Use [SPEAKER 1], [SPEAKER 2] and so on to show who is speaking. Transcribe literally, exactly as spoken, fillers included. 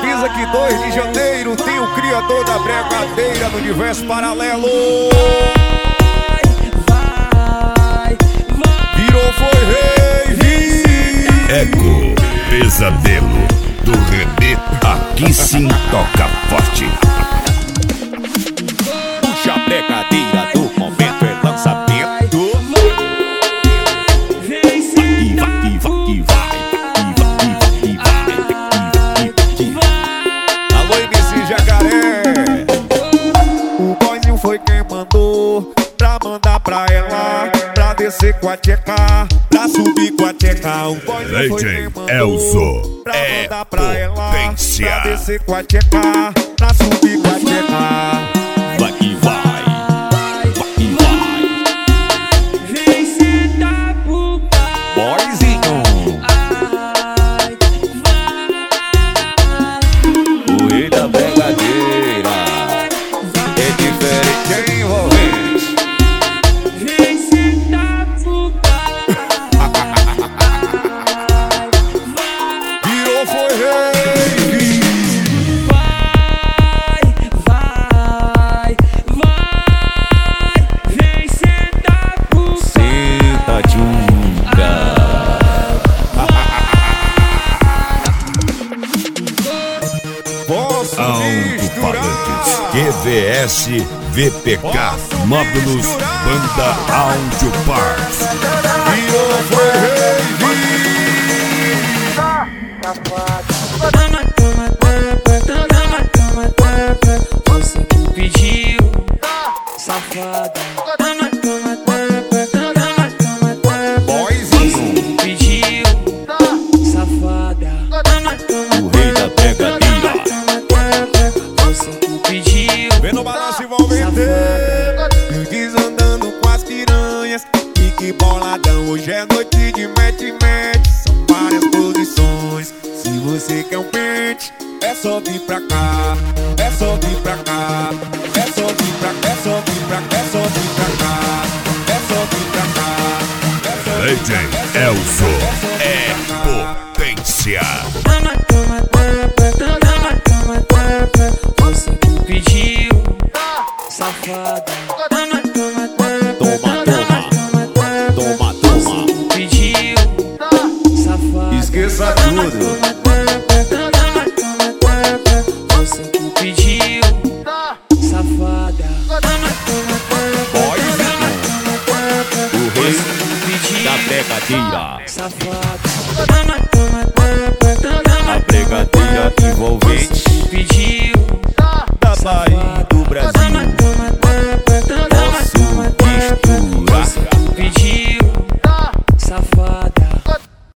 [SPEAKER 1] Avisa que dois de janeiro tem o criador da bregadeira no universo paralelo.
[SPEAKER 2] Vai, vai, vai.
[SPEAKER 1] Virou, foi rei.
[SPEAKER 3] Eco, pesadelo do René. Aqui sim toca forte.
[SPEAKER 1] Puxa a bregadeira do momento, é lançamento.
[SPEAKER 2] Vem
[SPEAKER 1] E vai, e vai, e vai, e vai, e vai, e vai. Alô, M C Jacaré. O boyzinho foi quem mandou pra mandar pra ela, pra descer com a tcheca, pra subir com a tcheca. O boyzinho foi quem mandou
[SPEAKER 3] Elzo
[SPEAKER 1] pra
[SPEAKER 3] é
[SPEAKER 1] mandar pra ela,
[SPEAKER 3] potência.
[SPEAKER 1] pra descer com a tcheca, pra subir com a tcheca. Vai e vai, vai e vai.
[SPEAKER 2] Vem sentar pro pai.
[SPEAKER 1] Boyzinho,
[SPEAKER 2] Ai, vai.
[SPEAKER 1] o rei da bregadeira é diferente, é envolvente.
[SPEAKER 2] Vem sentar pro pai.
[SPEAKER 1] Virou, foi rei.
[SPEAKER 2] Vai, vai, vai. Vem sentar pro pai.
[SPEAKER 1] Senta, tchuca. Posso
[SPEAKER 3] Alto-falantes
[SPEAKER 1] misturar?
[SPEAKER 3] Q V S V P K Módulos Banda Audio Parts.
[SPEAKER 1] Virou, foi rei.
[SPEAKER 2] Toma, toma, toma, toma, toma, toma. Você que pediu, safada. Toma, toma, toma, toma, toma, toma.
[SPEAKER 1] Boyzinho,
[SPEAKER 2] Você que pediu, safada. Toma, toma,
[SPEAKER 1] o rei da bregadeira.
[SPEAKER 2] toma, toma. Você que pediu,
[SPEAKER 1] Vem no balanço envolvente. Desandando com as piranhas. E que boladão, hoje é noite de mete-mete. São várias posições. Se você quer um pente, é só vir pra cá. É só vir pra cá. É só vir pra cá. É só vir pra cá. É só vir pra cá. É só vir pra cá. É só vir
[SPEAKER 3] D J
[SPEAKER 1] pra cá.
[SPEAKER 3] Elzo é potência.
[SPEAKER 2] toma, toma, toma, toma, toma, toma. Você que pediu, safada. Toma, toma, toma,
[SPEAKER 1] Toma, toma.
[SPEAKER 2] toma, toma.
[SPEAKER 1] Toma, toma.
[SPEAKER 2] Pediu, safada.
[SPEAKER 1] Esqueça tudo.